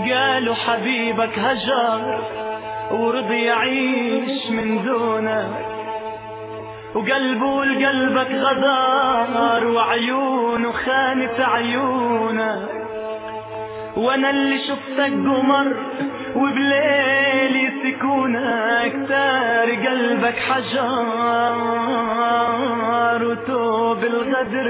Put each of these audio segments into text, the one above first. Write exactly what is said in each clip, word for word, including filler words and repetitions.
قالوا حبيبك هجر ورضي يعيش من دونك، وقلبه لقلبك غدار وعيونه خانت عيونك. وانا اللي شفتك قمر وبليلي سكونك، تار قلبك حجار وتوب الغدر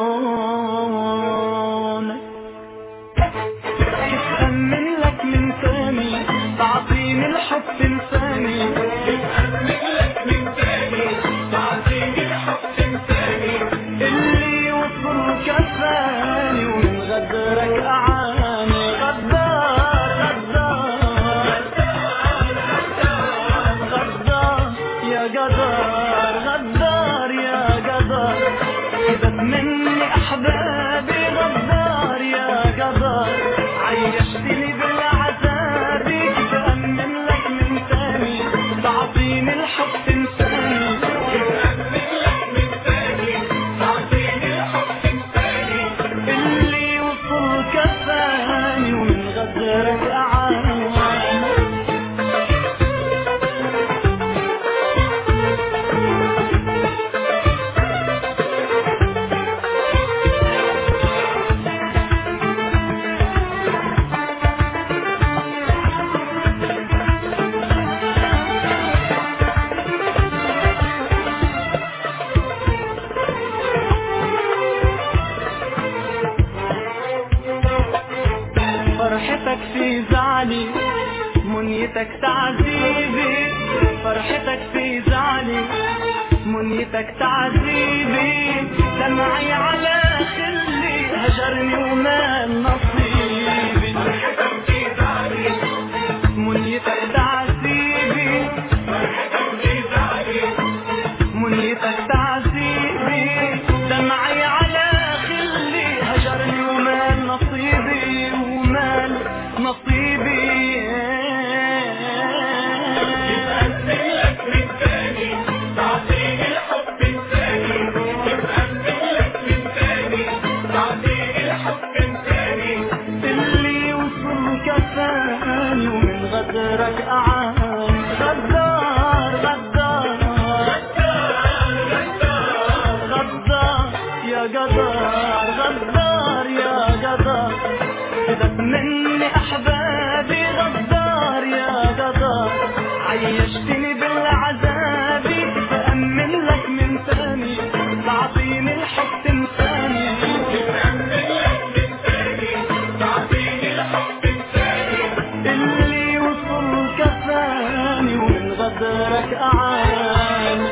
لونك. كيف أمن لك من ثاني تعطيني الحب تنساني، كيف أمن لك من ثاني تعطيني الحب تنساني، اللي وصل كفاني ومن غدرك أعاني. غدار غدار غدار يا قدر، غدار يا قدر، خدت مني أحبابي. غدار يا قدر، عيشتني بالعذاب. كيف أمن لك من ثاني تعطيني الحب تنساني، كيف أمن لك من ثاني تعطيني الحب تنساني، اللي وصل كفاني ومن غدرك أعاني. فرحتك في زعلي منيتك تعذيبي، فرحتك في زعلي منيتك تعذيبي. دمعي على خلي هجرني ومال نصيبي. فرحتك في زعلي منيتك تعذيبي، فرحتك في زعلي منيتك تعذيبي. دمعي على خلي هجرني ومال نصيبي، ومال نصيبي. كيف أمن لك من ثاني تعطيني الحب تنساني، كيف أمن لك من ثاني تعطيني الحب تنساني، اللي وصل كفاني ومن غدرك أعاني. غدار غدار غدار يا قدر، غدار يا قدر، خدت مني أحبابي. غدار يا قدر، عيشتني بالعذاب. كيف أمن لك من ثاني تعطيني الحب تنساني، كيف أمن لك من ثاني تعطيني الحب تنساني، اللي وصل كفاني ومن غدرك أعاني.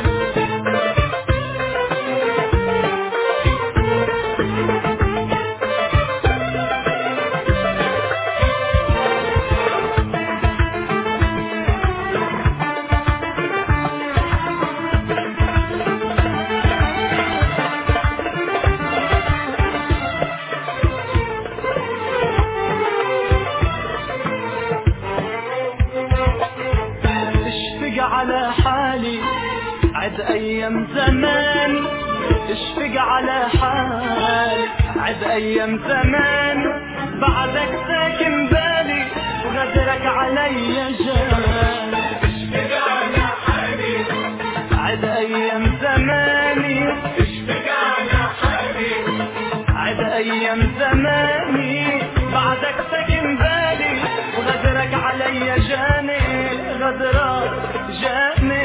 اشفق على حالي عد أيام زمان، اشفق على حالي عد أيام زمان. بعدك ساكن بالي وغدرك علي جان. اشفق على حالي عد أيام زماني، اشفق على حالي عد أيام زماني. بعدك ساكن بالي وغدرك علي جاني. غدرك جاني.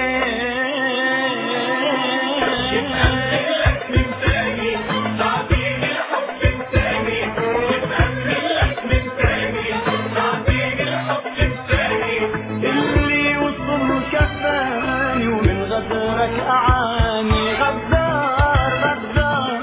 كيف أمن لك من ثاني تعطيني الحب تنساني، كيف أمن لك من ثاني تعطيني الحب تنساني، اللي وصل كفاني ومن غدرك أعاني. غدار غدار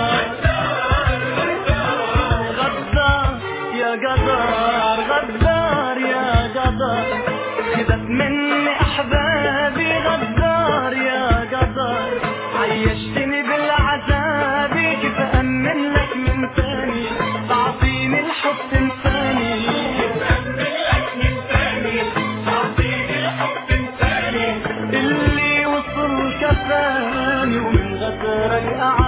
غدار يا قدر، غدار يا قدر، خدت مني أحبابي. غدار يا قدر، عيشتني بالعذاب. كيف أمن لك من ثاني تعطيني الحب تنساني، كيف أمن لك من ثاني تعطيني الحب تنساني، اللي وصل كفاني ومن غدرك أعاني.